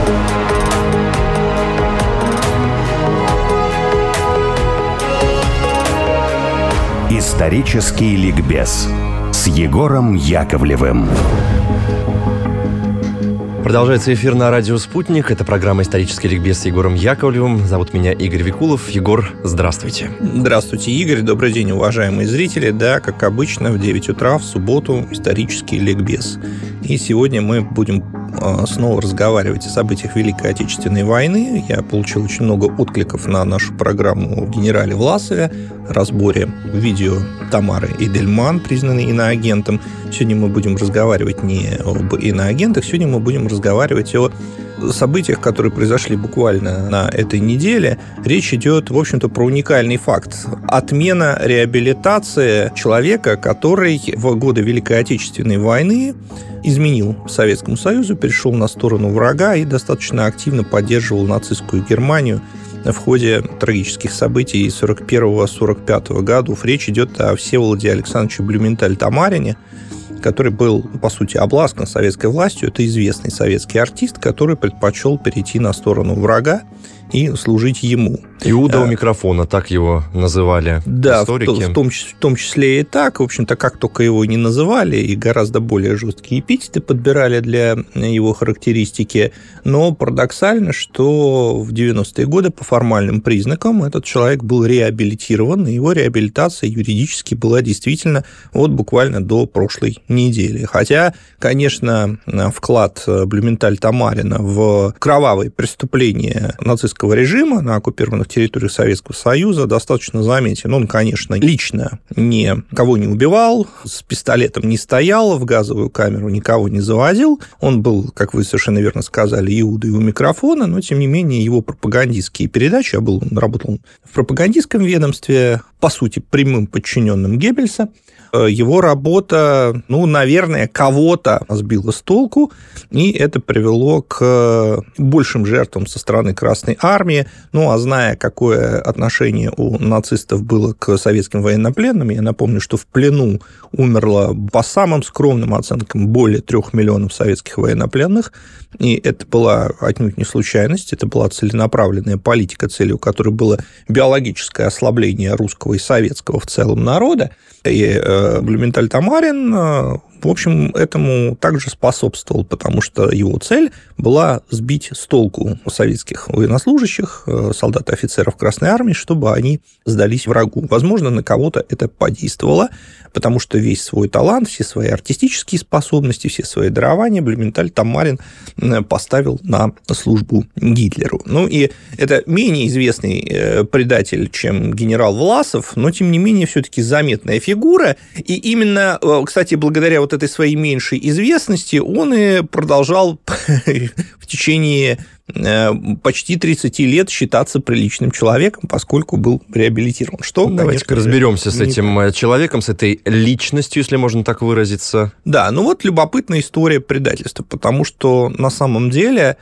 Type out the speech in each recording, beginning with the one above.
Исторический ликбез с Егором Яковлевым. Продолжается эфир на радио «Спутник». Это программа «Исторический ликбез» с Егором Яковлевым. Зовут меня Игорь Викулов. Егор, здравствуйте. Здравствуйте, Игорь. Добрый день, уважаемые зрители. Да, как обычно, в 9 утра в субботу «Исторический ликбез». И сегодня мы будем снова разговаривать о событиях Великой Отечественной войны. Я получил очень много откликов на нашу программу о генерале Власове, разборе видео Тамары Эдельман, признанной иноагентом. Сегодня мы будем разговаривать не об иноагентах, сегодня мы будем разговаривать о событиях, которые произошли буквально на этой неделе. Речь идет, в общем-то, про уникальный факт. Отмена реабилитации человека, который в годы Великой Отечественной войны изменил Советскому Союзу, перешел на сторону врага и достаточно активно поддерживал нацистскую Германию в ходе трагических событий 1941-1945 годов. Речь идет о Всеволоде Александровиче Блюменталь-Тамарине, который был, по сути, обласкан советской властью. Это известный советский артист, который предпочел перейти на сторону врага и служить ему. Иуда у микрофона, так его называли историки. Да, в том числе и так. В общем-то, как только его не называли, и гораздо более жесткие эпитеты подбирали для его характеристики. Но парадоксально, что в 90-е годы по формальным признакам этот человек был реабилитирован, и его реабилитация юридически была действительно вот буквально до прошлой недели. Хотя, конечно, вклад Блюменталь-Тамарина в кровавые преступления нацистского режима на оккупированных территориях Советского Союза достаточно заметен. Он, конечно, лично никого не убивал, с пистолетом не стоял, в газовую камеру никого не заводил. Он был, как вы совершенно верно сказали, Иудой у микрофона, но, тем не менее, его пропагандистские передачи, он работал в пропагандистском ведомстве, по сути, прямым подчиненным Геббельса, его работа, наверное, кого-то сбила с толку, и это привело к большим жертвам со стороны Красной Армии. А зная, какое отношение у нацистов было к советским военнопленным, я напомню, что в плену умерло, по самым скромным оценкам, более 3 миллионов советских военнопленных, и это была отнюдь не случайность, это была целенаправленная политика, целью которой было биологическое ослабление русского и советского в целом народа. И Блюменталь-Тамарин, в общем, этому также способствовал, потому что его цель была сбить с толку советских военнослужащих, солдат и офицеров Красной Армии, чтобы они сдались врагу. Возможно, на кого-то это подействовало, потому что весь свой талант, все свои артистические способности, все свои дарования Блюменталь-Тамарин поставил на службу Гитлеру. И это менее известный предатель, чем генерал Власов, но, тем не менее, все-таки заметная фигура. И именно, кстати, благодаря вот этой своей меньшей известности он и продолжал в течение почти 30 лет считаться приличным человеком, поскольку был реабилитирован. Давайте-ка разберемся с этим человеком, с этой личностью, если можно так выразиться. Да, любопытная история предательства, потому что на самом деле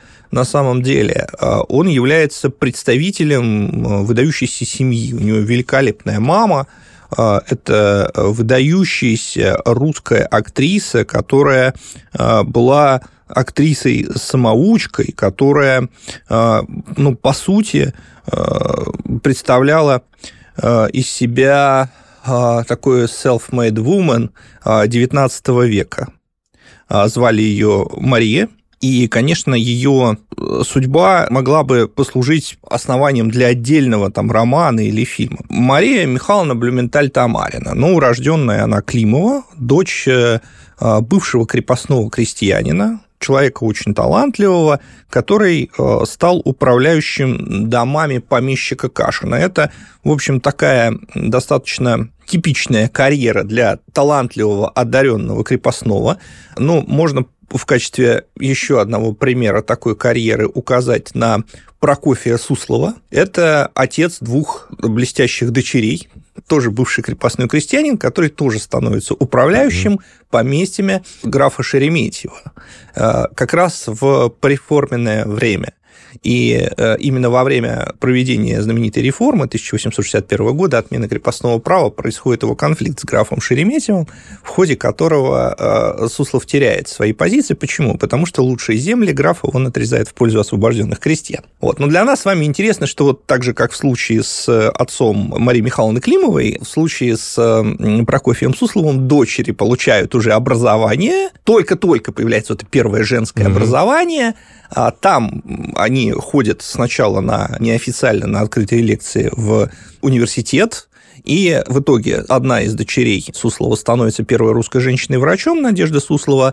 он является представителем выдающейся семьи. У него великолепная мама. Это выдающаяся русская актриса, которая была актрисой-самоучкой, которая, по сути, представляла из себя такое self-made woman XIX века. Звали ее Мария. И, конечно, ее судьба могла бы послужить основанием для отдельного романа или фильма. Мария Михайловна Блюменталь-Тамарина, урожденная она Климова, дочь бывшего крепостного крестьянина, человека очень талантливого, который стал управляющим домами помещика Кашина. Это, в общем, такая достаточно типичная карьера для талантливого, одаренного крепостного. Можно в качестве еще одного примера такой карьеры указать на Прокофия Суслова. Это отец 2 блестящих дочерей, тоже бывший крепостной крестьянин, который тоже становится управляющим поместьями графа Шереметьева как раз в преформенное время. И именно во время проведения знаменитой реформы 1861 года, отмены крепостного права, происходит его конфликт с графом Шереметьевым, в ходе которого Суслов теряет свои позиции. Почему? Потому что лучшие земли графа он отрезает в пользу освобожденных крестьян. Вот. Но для нас с вами интересно, что вот так же, как в случае с отцом Марии Михайловны Климовой, в случае с Прокофием Сусловым дочери получают уже образование, только-только появляется вот первое женское образование, а там они ходят сначала неофициально на открытые лекции в университет, и в итоге одна из дочерей Суслова становится первой русской женщиной-врачом, Надежда Суслова,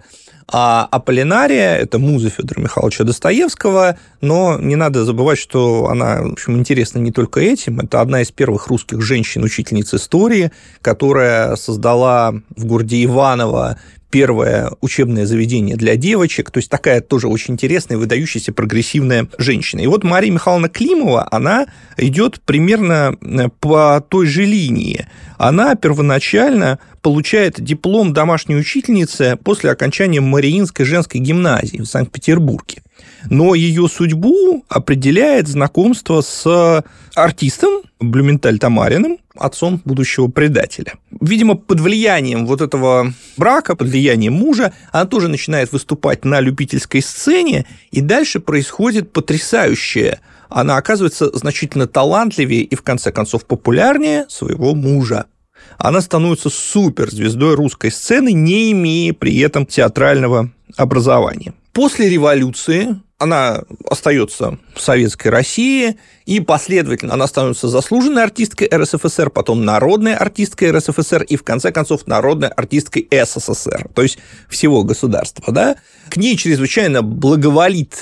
а Аполлинария – это муза Фёдора Михайловича Достоевского, но не надо забывать, что она, в общем, интересна не только этим. Это одна из первых русских женщин-учительниц истории, которая создала в городе Иваново первое учебное заведение для девочек, то есть такая тоже очень интересная, выдающаяся, прогрессивная женщина. И вот Мария Михайловна Климова, она идет примерно по той же линии. Она первоначально получает диплом домашней учительницы после окончания Мариинской женской гимназии в Санкт-Петербурге. Но ее судьбу определяет знакомство с артистом Блюменталь-Тамариным, отцом будущего предателя. Видимо, под влиянием вот этого брака, под влиянием мужа, она тоже начинает выступать на любительской сцене, и дальше происходит потрясающее. Она оказывается значительно талантливее и, в конце концов, популярнее своего мужа. Она становится суперзвездой русской сцены, не имея при этом театрального образования. После революции она остается в Советской России, и последовательно она становится заслуженной артисткой РСФСР, потом народной артисткой РСФСР и, в конце концов, народной артисткой СССР, то есть всего государства. Да? К ней чрезвычайно благоволит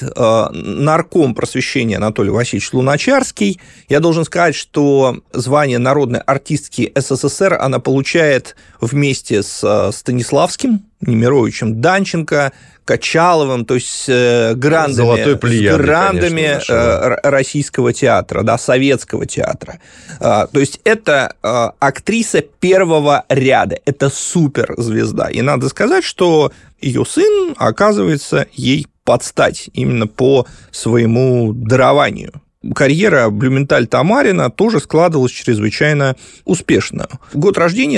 нарком просвещения Анатолий Васильевич Луначарский. Я должен сказать, что звание народной артистки СССР она получает вместе с Станиславским, Немировичем, Данченко, Качаловым, то есть с грандами российского театра, да, советского театра. То есть это актриса первого ряда, это суперзвезда. И надо сказать, что ее сын оказывается ей под стать именно по своему дарованию. Карьера Блюменталь-Тамарина тоже складывалась чрезвычайно успешно. Год рождения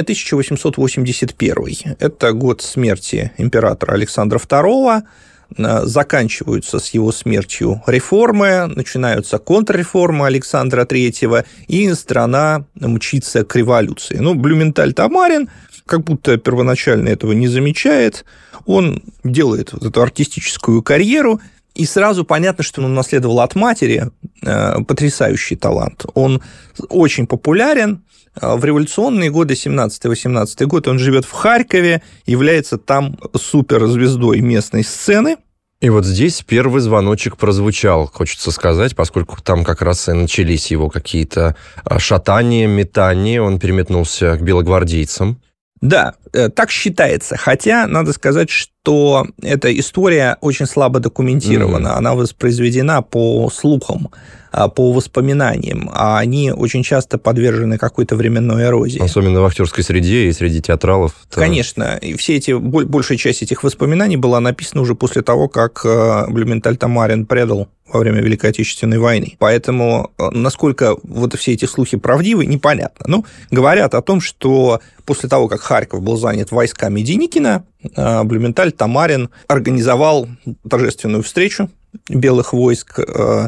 1881. Это год смерти императора Александра II. Заканчиваются с его смертью реформы, начинаются контрреформы Александра III, и страна мчится к революции. Ну, Блюменталь-Тамарин как будто первоначально этого не замечает. Он делает вот эту артистическую карьеру, и сразу понятно, что он унаследовал от матери потрясающий талант. Он очень популярен. В революционные годы, 17-18 год, он живет в Харькове, является там суперзвездой местной сцены. И вот здесь первый звоночек прозвучал, хочется сказать, поскольку там как раз и начались его какие-то шатания, метания. Он переметнулся к белогвардейцам. Да, так считается, хотя надо сказать, что эта история очень слабо документирована, она воспроизведена по слухам, по воспоминаниям, а они очень часто подвержены какой-то временной эрозии. Особенно в актерской среде и среди театралов. Конечно, и большая часть этих воспоминаний была написана уже после того, как Блюменталь-Тамарин предал во время Великой Отечественной войны. Поэтому насколько вот все эти слухи правдивы, непонятно. Ну, говорят о том, что после того, как Харьков был занят войсками Деникина, Блюменталь-Тамарин организовал торжественную встречу белых войск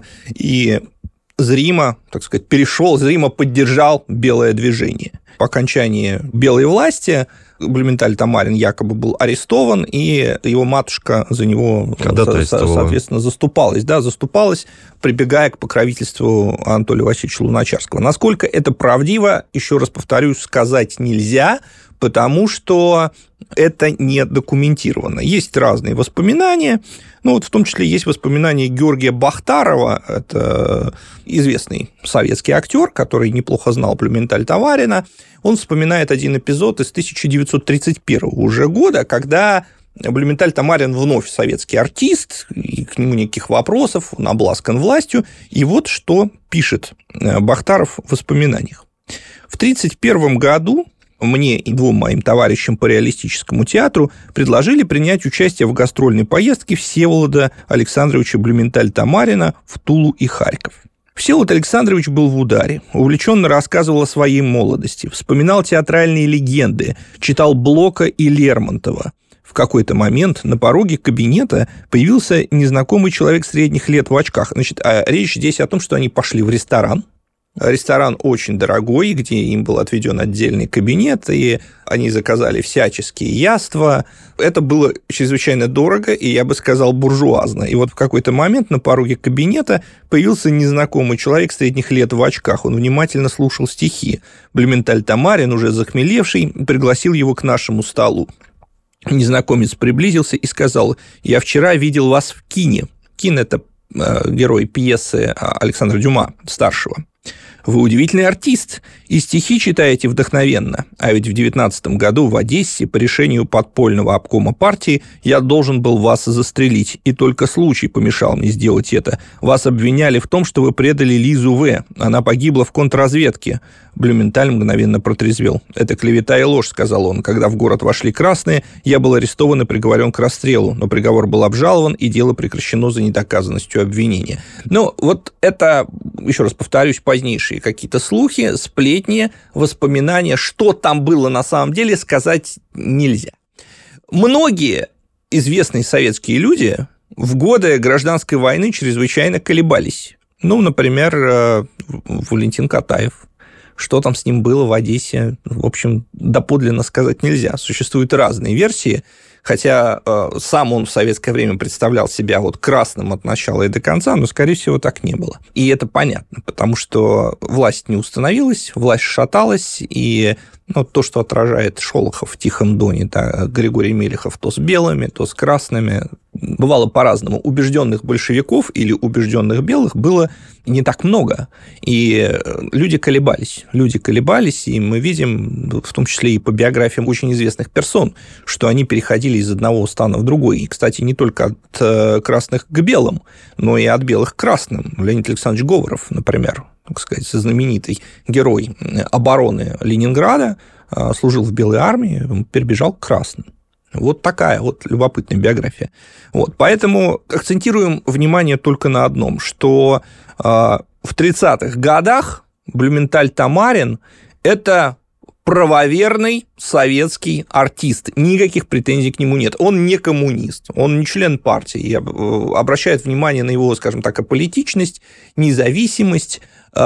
и зримо, так сказать, зримо поддержал белое движение. По окончании белой власти Блюменталь-Тамарин якобы был арестован, и его матушка за него, соответственно, заступалась, прибегая к покровительству Анатолия Васильевича Луначарского. Насколько это правдиво, еще раз повторюсь, сказать нельзя, потому что это не документировано. Есть разные воспоминания, вот в том числе есть воспоминания Георгия Бахтарова, это известный советский актер, который неплохо знал Блюменталь-Тамарина. Он вспоминает один эпизод из 1931 уже года, когда Блюменталь-Тамарин вновь советский артист, и к нему никаких вопросов, он обласкан властью. И вот что пишет Бахтаров в воспоминаниях. В 1931 году мне и двум моим товарищам по реалистическому театру предложили принять участие в гастрольной поездке Всеволода Александровича Блюменталь-Тамарина в Тулу и Харьков. Всеволод Александрович был в ударе, увлеченно рассказывал о своей молодости, вспоминал театральные легенды, читал Блока и Лермонтова. В какой-то момент на пороге кабинета появился незнакомый человек средних лет в очках. Значит, речь здесь о том, что они пошли в ресторан. Ресторан очень дорогой, где им был отведен отдельный кабинет, и они заказали всяческие яства. Это было чрезвычайно дорого, и, я бы сказал, буржуазно. И вот в какой-то момент на пороге кабинета появился незнакомый человек средних лет в очках. Он внимательно слушал стихи. Блюменталь-Тамарин, уже захмелевший, пригласил его к нашему столу. Незнакомец приблизился и сказал: «Я вчера видел вас в кине». Кин – это герой пьесы Александра Дюма, старшего. «Вы удивительный артист, и стихи читаете вдохновенно. А ведь в 19 году в Одессе по решению подпольного обкома партии я должен был вас застрелить, и только случай помешал мне сделать это. Вас обвиняли в том, что вы предали Лизу В. Она погибла в контрразведке». Блюменталь мгновенно протрезвел. «Это клевета и ложь», — сказал он. «Когда в город вошли красные, я был арестован и приговорен к расстрелу, но приговор был обжалован, и дело прекращено за недоказанностью обвинения». Ну, вот это, еще раз повторюсь, позднейшие какие-то слухи, сплетни, воспоминания. Что там было на самом деле, сказать нельзя. Многие известные советские люди в годы гражданской войны чрезвычайно колебались. Ну, например, Валентин Катаев. Что там с ним было в Одессе, в общем, доподлинно сказать нельзя. Существуют разные версии, хотя сам он в советское время представлял себя вот красным от начала и до конца, но, скорее всего, так не было. И это понятно, потому что власть не установилась, власть шаталась, и то, что отражает Шолохов в «Тихом доне», да, Григорий Мелехов то с белыми, то с красными. Бывало по-разному. Убежденных большевиков или убежденных белых было не так много. И люди колебались, и мы видим, в том числе и по биографиям очень известных персон, что они переходили из одного стана в другой. И, кстати, не только от красных к белым, но и от белых к красным. Леонид Александрович Говоров, например, так сказать, знаменитый герой обороны Ленинграда, служил в Белой армии, он перебежал к красным. Вот такая вот любопытная биография. Вот, поэтому акцентируем внимание только на одном, что в 30-х годах Блюменталь-Тамарин – это правоверный советский артист. Никаких претензий к нему нет. Он не коммунист, он не член партии. Обращает внимание на его, скажем так, аполитичность, независимость,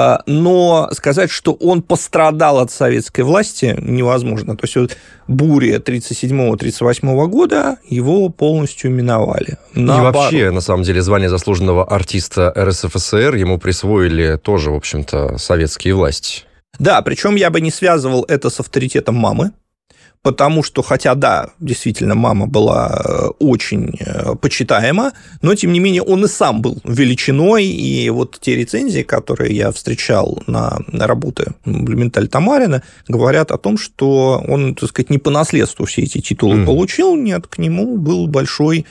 но сказать, что он пострадал от советской власти, невозможно. То есть вот бури 1937-1938 года его полностью миновали. И вообще, на самом деле, звание заслуженного артиста РСФСР ему присвоили тоже, в общем-то, советские власти. Да, причем я бы не связывал это с авторитетом мамы, потому что, хотя, да, действительно, мама была очень почитаема, но, тем не менее, он и сам был величиной, и вот те рецензии, которые я встречал на работы Блюменталь-Тамарина, говорят о том, что он, так сказать, не по наследству все эти титулы получил, нет, к нему был большой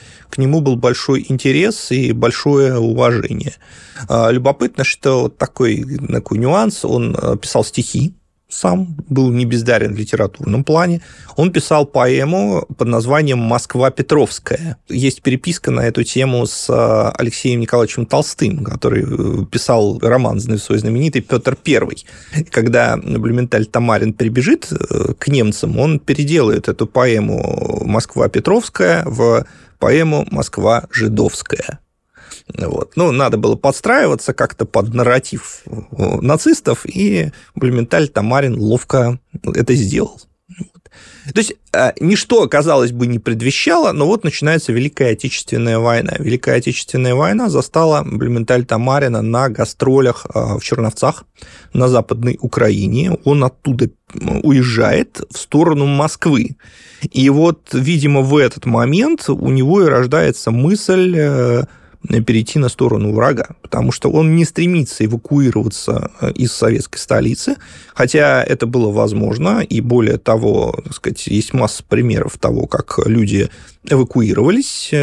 интерес и большое уважение. Любопытно, что такой нюанс, он писал стихи, сам был не бездарен в литературном плане. Он писал поэму под названием «Москва Петровская». Есть переписка на эту тему с Алексеем Николаевичем Толстым, который писал роман свой знаменитый «Петр I». Когда Блюменталь-Тамарин прибежит к немцам, он переделает эту поэму «Москва Петровская» в поэму «Москва Жидовская». Вот. Надо было подстраиваться как-то под нарратив нацистов, и Блюменталь-Тамарин ловко это сделал. То есть ничто, казалось бы, не предвещало, но вот начинается Великая Отечественная война. Великая Отечественная война застала Блюменталь-Тамарина на гастролях в Черновцах на Западной Украине. Он оттуда уезжает в сторону Москвы. И вот, видимо, в этот момент у него и рождается мысль перейти на сторону врага, потому что он не стремится эвакуироваться из советской столицы, хотя это было возможно, и более того, так сказать, есть масса примеров того, как люди эвакуировались.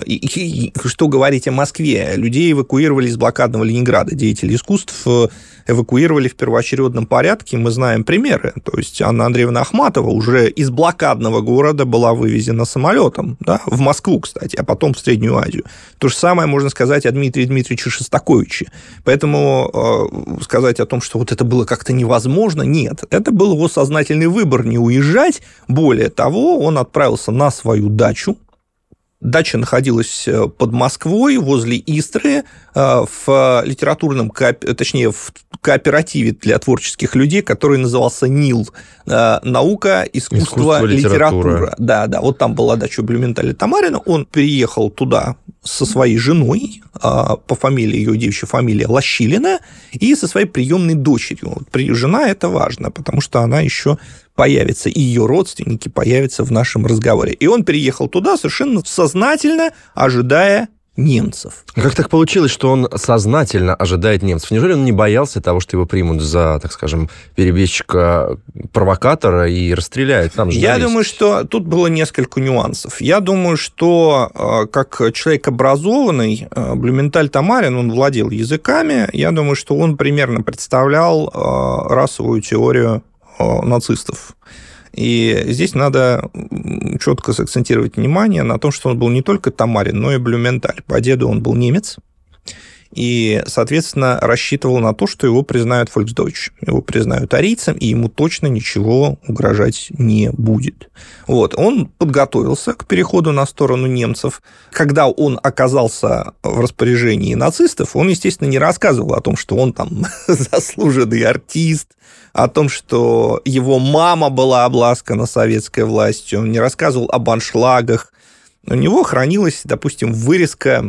И что говорить о Москве? Людей эвакуировали из блокадного Ленинграда, деятелей искусств эвакуировали в первоочередном порядке. Мы знаем примеры. То есть Анна Андреевна Ахматова уже из блокадного города была вывезена самолетом, да, в Москву, кстати, а потом в Среднюю Азию. То же самое можно сказать о Дмитрии Дмитриевиче Шостаковиче. Поэтому сказать о том, что вот это было как-то невозможно, нет. Это был его сознательный выбор не уезжать. Более того, он отправился на свою дачу. Дача находилась под Москвой, возле Истры, в литературном, точнее, в кооперативе для творческих людей, который назывался НИЛ. Наука, искусство, литература. Да, вот там была дача Блюменталя Тамарина. Он переехал туда со своей женой, по фамилии, ее девичья фамилия Лощилина, и со своей приемной дочерью. Жена – это важно, потому что она еще появится, и ее родственники появятся в нашем разговоре. И он переехал туда совершенно сознательно, ожидая немцев. Как так получилось, что он сознательно ожидает немцев? Неужели он не боялся того, что его примут за, так скажем, перебежчика-провокатора и расстреляют? Там же Я думаю, что тут было несколько нюансов. Я думаю, что как человек образованный, Блюменталь Тамарин, он владел языками, я думаю, что он примерно представлял расовую теорию нацистов. И здесь надо четко сакцентировать внимание на том, что он был не только Тамарин, но и Блюменталь. По деду он был немец, и, соответственно, рассчитывал на то, что его признают Volksdeutsch, его признают арийцем, и ему точно ничего угрожать не будет. Вот. Он подготовился к переходу на сторону немцев. Когда он оказался в распоряжении нацистов, он, естественно, не рассказывал о том, что он там заслуженный артист, о том, что его мама была обласкана советской властью, он не рассказывал об аншлагах. У него хранилась, допустим, вырезка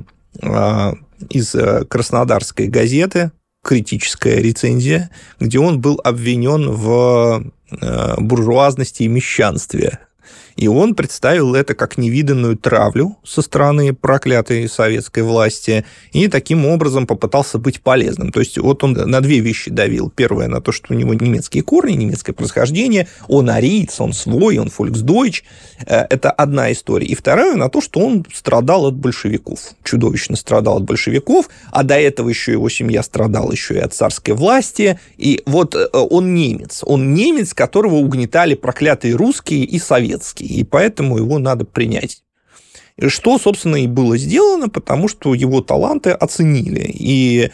из Краснодарской газеты, критическая рецензия, где он был обвинен в буржуазности и мещанстве. И он представил это как невиданную травлю со стороны проклятой советской власти и таким образом попытался быть полезным. То есть вот он на две вещи давил. Первое, на то, что у него немецкие корни, немецкое происхождение, он ариец, он свой, он Volksdeutsch. Это одна история. И второе, на то, что он страдал от большевиков. Чудовищно страдал от большевиков, а до этого еще его семья страдала еще и от царской власти. И вот он немец, которого угнетали проклятые русские и советские. И поэтому его надо принять. Что, собственно, и было сделано, потому что его таланты оценили. И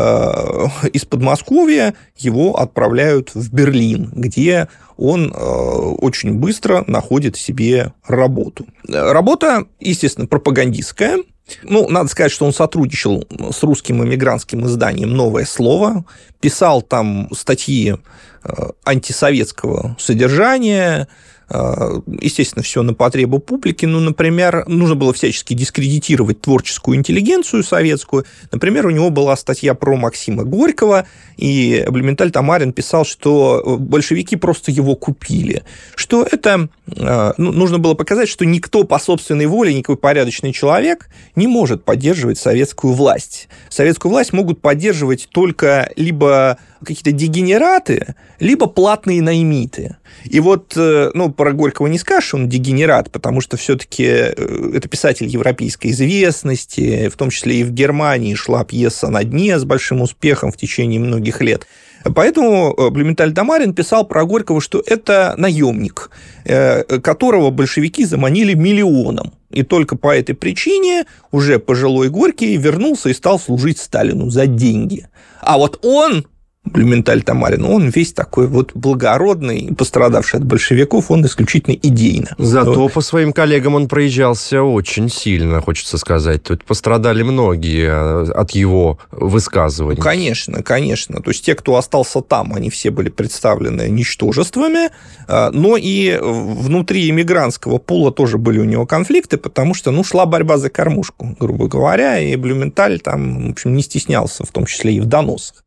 из Подмосковья его отправляют в Берлин, где он очень быстро находит себе работу. Работа, естественно, пропагандистская. Надо сказать, что он сотрудничал с русским эмигрантским изданием «Новое слово», писал там статьи антисоветского содержания, естественно, все на потребу публики. Например, нужно было всячески дискредитировать творческую интеллигенцию советскую. Например, у него была статья про Максима Горького, и Блюменталь Тамарин писал, что большевики просто его купили. Что это нужно было показать, что никто по собственной воле, никакой порядочный человек не может поддерживать советскую власть. Советскую власть могут поддерживать только либо какие-то дегенераты, либо платные наймиты. И вот, про Горького не скажешь, он дегенерат, потому что все-таки это писатель европейской известности, в том числе и в Германии шла пьеса «На дне» с большим успехом в течение многих лет. Поэтому Блюменталь Тамарин писал про Горького, что это наемник, которого большевики заманили миллионом. И только по этой причине уже пожилой Горький вернулся и стал служить Сталину за деньги. А вот он, Блюменталь Тамарин, он весь такой вот благородный, пострадавший от большевиков, он исключительно идейно. Зато по своим коллегам он проезжался очень сильно, хочется сказать. Тут пострадали многие от его высказываний. Конечно. То есть те, кто остался там, они все были представлены ничтожествами, но и внутри эмигрантского пула тоже были у него конфликты, потому что, шла борьба за кормушку, грубо говоря, и Блюменталь там, в общем, не стеснялся, в том числе и в доносах.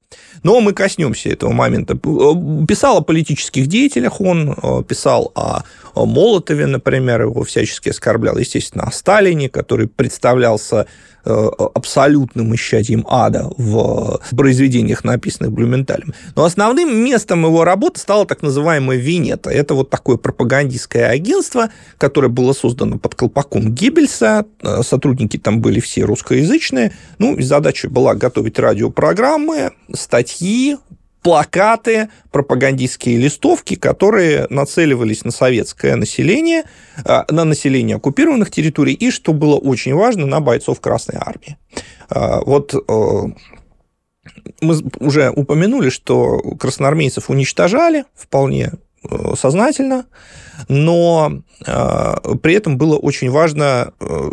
Но мы коснемся этого момента. Писал о политических деятелях он, писал о Молотове, например, его всячески оскорблял, естественно, о Сталине, который представлялся абсолютным исчадием ада в произведениях, написанных Блюменталем. Но основным местом его работы стало так называемое Венето. Это вот такое пропагандистское агентство, которое было создано под колпаком Геббельса. Сотрудники там были все русскоязычные. Ну, и задача была готовить радиопрограммы, статьи, плакаты, пропагандистские листовки, которые нацеливались на советское население, на население оккупированных территорий и, что было очень важно, на бойцов Красной Армии. Вот мы уже упомянули, что красноармейцев уничтожали вполне сознательно, но при этом было очень важно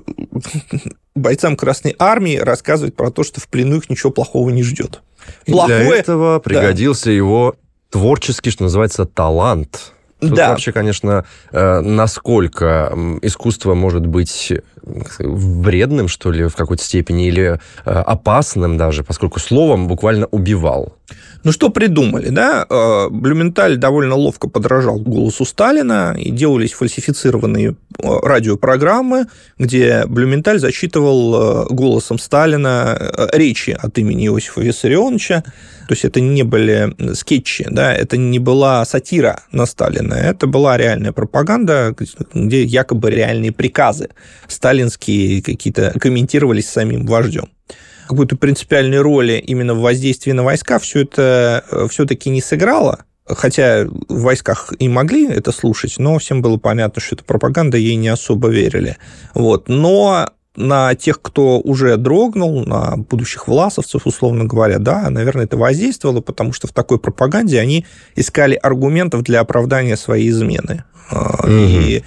бойцам Красной Армии рассказывать про то, что в плену их ничего плохого не ждет. Для этого пригодился его творческий, что называется, талант. Тут вообще, конечно, насколько искусство может быть вредным, что ли, в какой-то степени, или опасным даже, поскольку словом буквально убивал. Ну, что придумали, да? Блюменталь довольно ловко подражал голосу Сталина, и делались фальсифицированные радиопрограммы, где Блюменталь зачитывал голосом Сталина речи от имени Иосифа Виссарионовича. То есть это не были скетчи, да? Это не была сатира на Сталина, это была реальная пропаганда, где якобы реальные приказы сталинские какие-то комментировались самим вождем. Какой-то принципиальной роли именно в воздействии на войска все это все-таки не сыграло, хотя в войсках и могли это слушать, но всем было понятно, что это пропаганда, ей не особо верили. Вот. Но на тех, кто уже дрогнул, на будущих власовцев, условно говоря, да, наверное, это воздействовало, потому что в такой пропаганде они искали аргументов для оправдания своей измены. И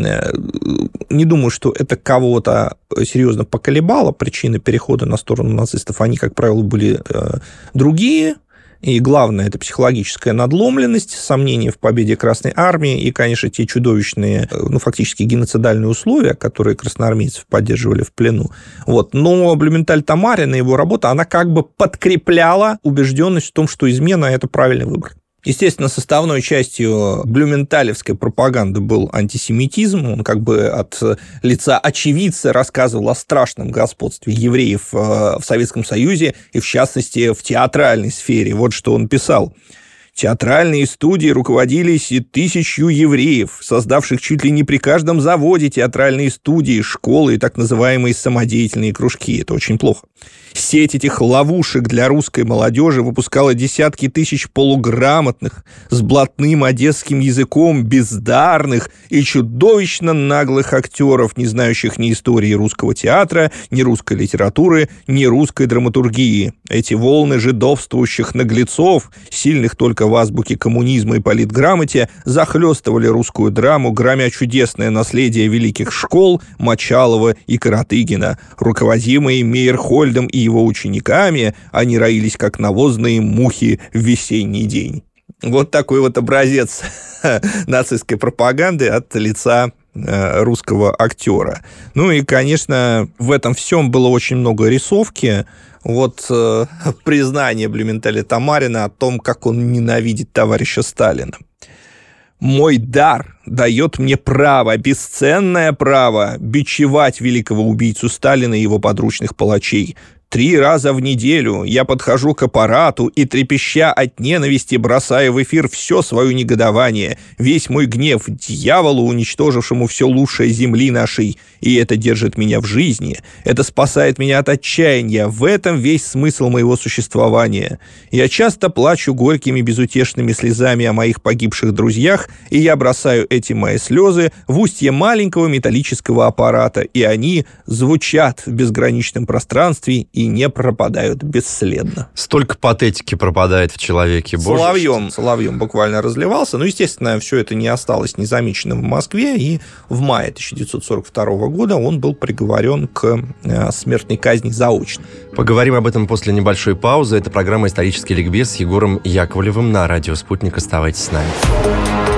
не думаю, что это кого-то серьезно поколебало. Причины перехода на сторону нацистов, они, как правило, были другие. И главное, это психологическая надломленность, сомнения в победе Красной Армии и, конечно, те чудовищные, ну, фактически геноцидальные условия, которые красноармейцев поддерживали в плену. Вот. Но Блюменталь-Тамарин и его работа, она как бы подкрепляла убежденность в том, что измена – это правильный выбор. Естественно, составной частью блюменталевской пропаганды был антисемитизм. Он как бы от лица очевидца рассказывал о страшном господстве евреев в Советском Союзе и, в частности, в театральной сфере. Вот что он писал. Театральные студии руководились 1000 евреев, создавших чуть ли не при каждом заводе театральные студии, школы и так называемые самодеятельные кружки. Это очень плохо. Сеть этих ловушек для русской молодежи выпускала десятки тысяч полуграмотных, с блатным одесским языком, бездарных и чудовищно наглых актеров, не знающих ни истории русского театра, ни русской литературы, ни русской драматургии. Эти волны жидовствующих наглецов, сильных только в азбуке коммунизма и политграмоте, захлестывали русскую драму, громя чудесное наследие великих школ Мочалова и Каратыгина. Руководимые Мейерхольдом и его учениками, они роились, как навозные мухи в весенний день. Вот такой вот образец нацистской пропаганды от лица русского актера. Ну и, конечно, в этом всем было очень много рисовки. Вот признание Блюменталя-Тамарина о том, как он ненавидит товарища Сталина. «Мой дар дает мне право, бесценное право, бичевать великого убийцу Сталина и его подручных палачей. 3 раза в неделю я подхожу к аппарату и, трепеща от ненависти, бросаю в эфир все свое негодование, весь мой гнев дьяволу, уничтожившему все лучшее земли нашей. И это держит меня в жизни, это спасает меня от отчаяния, в этом весь смысл моего существования. Я часто плачу горькими безутешными слезами о моих погибших друзьях, и я бросаю эти мои слезы в устье маленького металлического аппарата, и они звучат в безграничном пространстве и не пропадают бесследно». Столько патетики пропадает в человеке. Соловьем буквально разливался. Но, естественно, все это не осталось незамеченным в Москве, и в мае 1942 года он был приговорен к смертной казни заочно. Поговорим об этом после небольшой паузы. Это программа «Исторический ликбез» с Егором Яковлевым на радио «Спутник». Оставайтесь с нами.